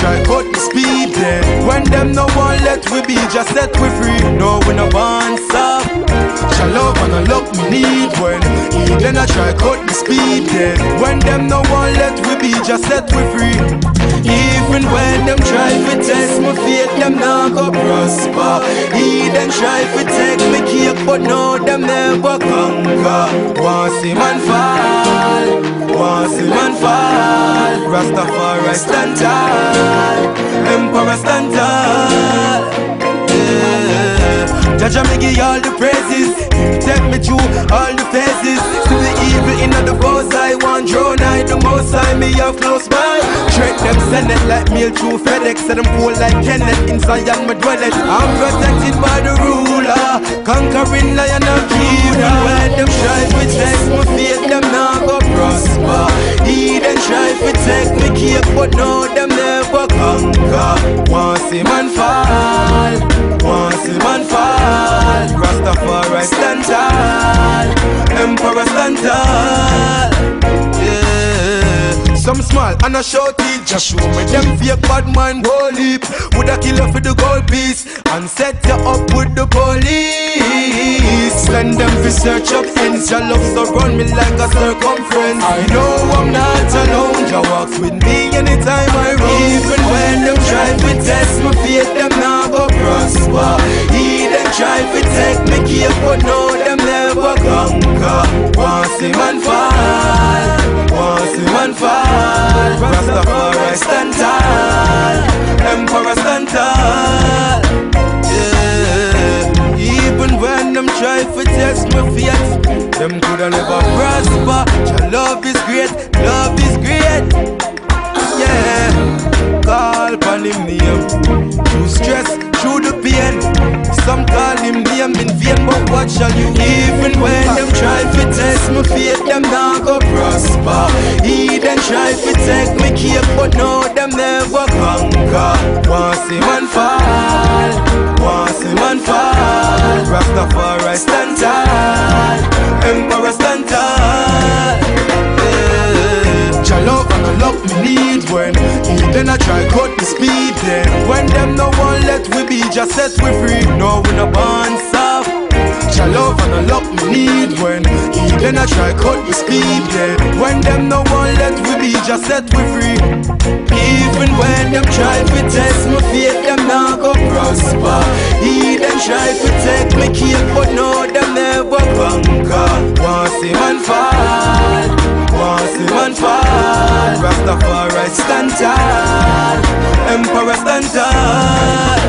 try cut the speed then. When them no one let we be, just set we free. No we no want stop. Shall love and a luck me need when then I try cut the speed then. When them no one let we be, just set we free. Even when them try to test my faith, them not go prosper. He then try to take me cake, but no, them never conquer. Want see man fall, want see man fall. Rastafari stand tall, Emperor stand tall. Jaja me give all the praises. Take me through all the phases. See the evil in the boss I want drone I the most I me have close by. Treat them send it like mail through FedEx. Set them cool like Kenneth inside my dwelling. I'm protected by the ruler, conquering lion of Judah. When them try to test my faith, them not go prosper. He then try to take me cake, but no, them never conquer. Want see man fall, want see man fall. Rastafari stand tall, Emperor stand tall. Yeah. Some small and a short it, just show me them fake bad man go leap. Woulda kill you for the gold piece and set you up with the police. Send them to search up ends. Your love so run me like a circumference. I know I'm not alone. You walk with me anytime I roam. Even when them try to test my faith, them not go prosper. He them try to take me cake, but no, them never conquer. Want see man fall, want see man fall. Rastafari stand tall, Emperor stand tall. Yeah. Even when them try to test my faith, them coulda never prosper. Your love is great, love is great. Yeah. Call upon him name, through stress, through the pain. Some call him name in vain, but what shall you? Even when them try to test my faith, them not go prosper. He then try to take me cake, but no, them never conquer. Want see man fall, want see man fall. Rastafari stand tall, Emperor stand tall. Your love and a love me need when then I try cut the speed then. When them no one let we be, just set we free. No we no born soft. Your love and a love me need when then I try cut the speed then. When them no one let we be, just set we free. Even when them try to test my faith, them not go prosper. He then try to take me cake, but no, them never conquer. Want see man fall, want see man fall. Rastafari stand tall, Emperor stand tall.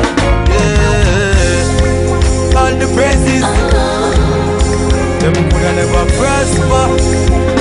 Yeah. All the praises, them coulda never prosper.